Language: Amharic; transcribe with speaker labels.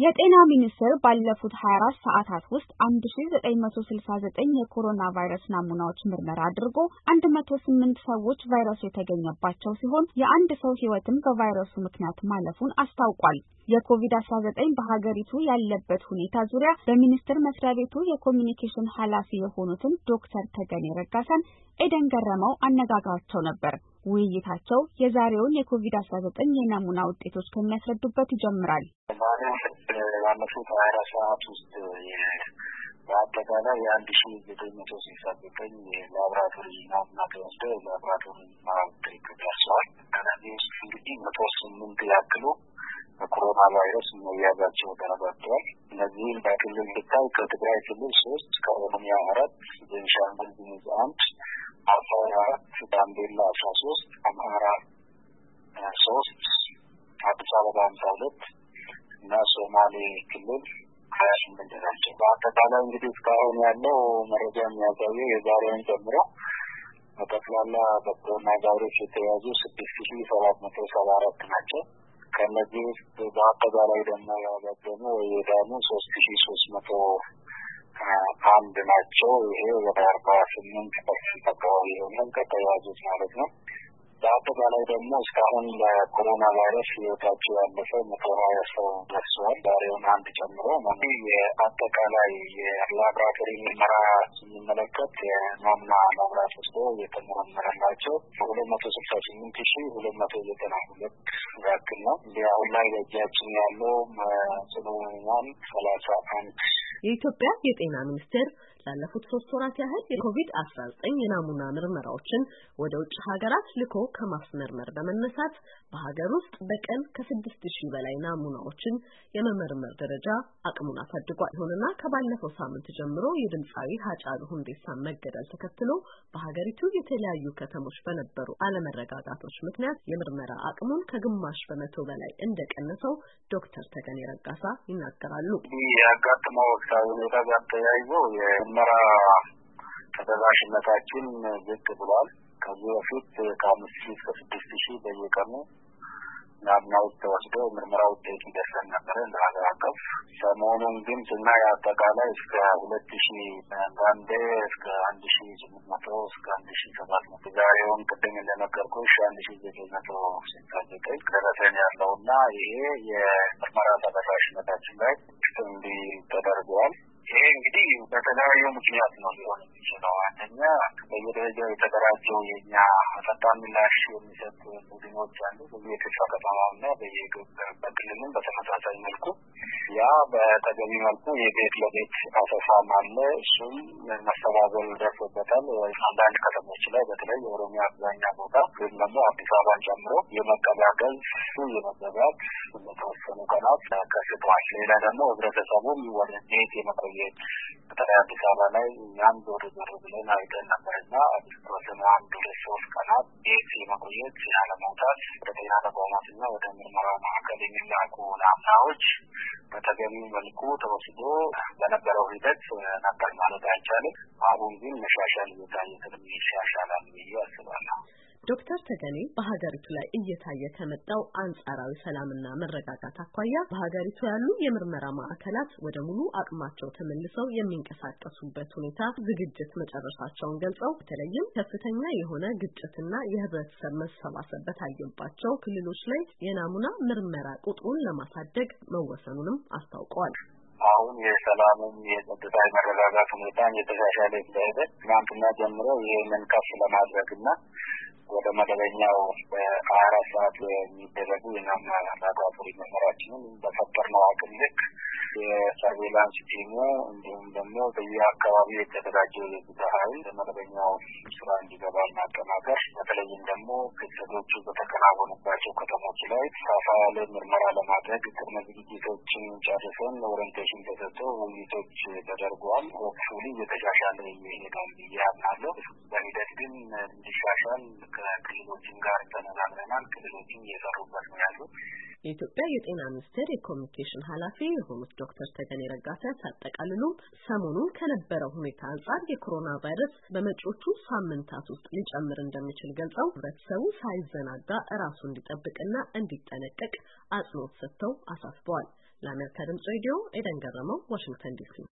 Speaker 1: የጤና ሚኒስቴር ባለፉት 24 ሰዓታት ውስጥ 1969 የኮሮና ቫይረስ ናሙናዎች ምርመራ አድርጎ 108 ሰዎች ቫይረሱ የተገኘባቸው ሲሆን የአንድ ሰው ሕይወትም በቫይረሱ ምክንያት ማለፉን አስታውቋል። የኮቪድ-19 በሀገሪቱ ያለበት ሁኔታ ዙሪያ በሚኒስቴር መስሪያ ቤቱ የኮሙኒኬሽን ኃላፊ የሆኑትን ዶክተር ተገኔ ረጋሳን ኤደን ገረመው አነጋግራቸው ነበር። ውይይታቸው የዛሬውን የኮቪድ-19 የናሙና ውጤቶች ከሚያስረዱበት ይጀምራል።
Speaker 2: ባለፉት 24 ሰዓት ውስጥ በአጠቃላይ 1969 የላብራቶሪ ናሙና ተወስደው የላብራቶሪ ውጤት ደርሰዋል። ከነዚህ ውስጥ እንግዲህ 108 ያክሉ በኮሮና ቫይረስ መያዛቸው ተረጋግጧል። እነዚህም በክልል ሲታይ ከትግራይ ክልል 3፣ ከኦሮሚያ 4፣ ቤንሻንጉል ጉሙዝ 1፣ አፋር 4፣ ጋምቤላ 13፣ አማራ 3፣ አዲስ አበባ 52 እና ሶማሌ ክልል 28 ናቸው። በአጠቃላይ እንግዲህ እስካሁን ያለው መረጃ የሚያሳየው የዛሬውን ጨምሮ በጠቅላላ በኮሮና ቫይረስ የተያዙ 6774 ናቸው። ከነዚህ ውስጥ በአጠቃላይ ደግሞ ያገገሙ የዳኑ 3301 ናቸው። ይሄ ወደ 48% አካባቢ ይሆናል ከተያዙት ማለት ነው። በአጠቃላይ ደግሞ እስካሁን ለኮሮና ቫይረስ ህይወታቸው ያለፈው 120 ሰው ደርሰዋል። ዛሬውን አንድ ጨምሮ የአጠቃላይ የላብራቶሪ ምርመራ ስንመለከት የናሙና ላብራቶሪ የተመረመረላቸው 268292 ያክል ነው። አሁን ላይ በእጃችን ያለው ጽኑ ህሙማን 31።
Speaker 3: የኢትዮጵያ የጤና ሚኒስቴር ላለፉት 3 ወራት ያህል የኮቪድ-19 የናሙና ምርመራዎችን ወደ ውጭ ሀገራት ልኮ ከማስመርመር በመነሳት በሀገር ውስጥ በቀን ከ6000 በላይ ናሙናዎችን የመመርመር ደረጃ አቅሙን አሳድጓል። ይሁንና ከባለፈው ሳምንት ጀምሮ የድምጻዊ ሃጫሉ ሁንዴሳን መገደል ተከትሎ በሀገሪቱ የተለያዩ ከተሞች በነበሩ አለመረጋጋቶች ምክንያት የምርመራ አቅሙን ከግማሽ በመቶ በላይ እንደቀነሰው ዶክተር ተገኔ ረጋሳ ይናገራሉ።
Speaker 2: ያጋጠመው ወቅታዊ ሁኔታ ጋር ተያይዞ የምርመራ ተደራሽነታችን ዝቅ ብሏል። ከዚህ በፊት ከ5000 እስከ 6000 በየቀኑ ናሙናዎች ተወስደው ምርመራ ውጤት ይደርሰን ነበር ለሀገር አቀፍ። ሰሞኑን ግን ስናይ አጠቃላይ እስከ 2000 አንዳንዴ እስከ 1800 እስከ 1700 ዛሬውን ቅድም እንደነገርኩሽ 1969 ደረሰን ያለውና ይሄ የምርመራ ተደራሽነታችን ላይ እንዲህ ተደርጓል። ይሄ እንግዲህ በተለያዩ ምክንያት ነው ሊሆን የሚችለው። አንደኛ በየደረጃው የተደራጀው የኛ ፈጣን ምላሽ የሚሰጡ ቡድኖች አሉ። በየክፍለ ከተማውና በክልልም በተመሳሳይ መልኩ ያ በተገቢ መልኩ የቤት ለቤት አሰሳም አለ። እሱም መስተባበል ደርሶበታል። አንዳንድ ከተሞች ላይ በተለይ የኦሮሚያ አብዛኛው ቦታ ግን ደግሞ አዲስ አበባን ጨምሮ የመቀላቀል የመዘጋት በተወሰኑ ቀናት ከስቷል። ሌላ ደግሞ ህብረተሰቡም ወደ ቤት የመቆየት በተለይ አዲስ አበባ ላይ እኛም ዞር ብለን አይተን ነበርና በተወሰኑ 1-3 ቀናት ቤት የመቆየት ያለመውጣት ወደ ጤና ተቋማትና ወደ ምርመራ ማዕከል የሚላኩ ናሙናዎች በተገቢ መልኩ ተወስዶ በነበረው ሂደት ነበር ማለት አይቻልም። አሁን ግን መሻሻል ይሻሻላል ብዬ አስባለሁ።
Speaker 3: ዶክተር ተገኔ በሀገሪቱ ላይ እየታየ ከመጣው አንጻራዊ ሰላምና መረጋጋት አኳያ በሀገሪቱ ያሉ የምርመራ ማዕከላት ወደ ሙሉ አቅማቸው ተመልሰው የሚንቀሳቀሱበት ሁኔታ ዝግጅት መጨረሻቸውን ገልጸው በተለይም ከፍተኛ የሆነ ግጭትና የህብረተሰብ መሰባሰብ በታየባቸው ክልሎች ላይ የናሙና ምርመራ ቁጥሩን ለማሳደግ መወሰኑንም አስታውቀዋል።
Speaker 2: አሁን የሰላምም የጸጥታ መረጋጋት ሁኔታ የተሻሻለ ስለሄደ ትናንትና ጀምሮ ይህንን ከፍ ለማድረግና ወደ መደበኛው በ24 ሰዓት የሚደረጉ የናሙና ላብራቶሪ ምርመራችንን በፈጠርነው አቅም ልክ የሰርቬላንስ ቲሙ እንዲሁም ደግሞ በየአካባቢው የተደራጀው የጸጥታ ኃይል ለመደበኛው ስራ እንዲገባ ማጠናከር፣ በተለይም ደግሞ ክስተቶቹ በተከናወኑባቸው ከተሞች ላይ ሰፋ ያለ ምርመራ ለማድረግ ቅድመ ዝግጅቶችን ጨርሰን ኦሪንቴሽን ተሰጥቶ ውይይቶች ተደርገዋል። ሆፕፉሊ እየተሻሻለ ይሄዳል ብዬ አምናለሁ። በሂደት ግን እንዲሻሻል ከክልሎችም ጋር ተነጋግረናል። ክልሎችም እየሰሩበት ነው ያሉት።
Speaker 3: የኢትዮጵያ የጤና ሚኒስቴር የኮሙኒኬሽን ኃላፊ የሆኑት ዶክተር ተገኔ ረጋሳ ሲያጠቃልሉ ሰሞኑን ከነበረው ሁኔታ አንጻር የኮሮና ቫይረስ በመጪዎቹ ሳምንታት ውስጥ ሊጨምር እንደሚችል ገልጸው ህብረተሰቡ ሳይዘናጋ ራሱን እንዲጠብቅና እንዲጠነቀቅ አጽንኦት ሰጥተው አሳስበዋል። ለአሜሪካ ድምጽ ሬዲዮ ኤደን ገረመው ዋሽንግተን ዲሲ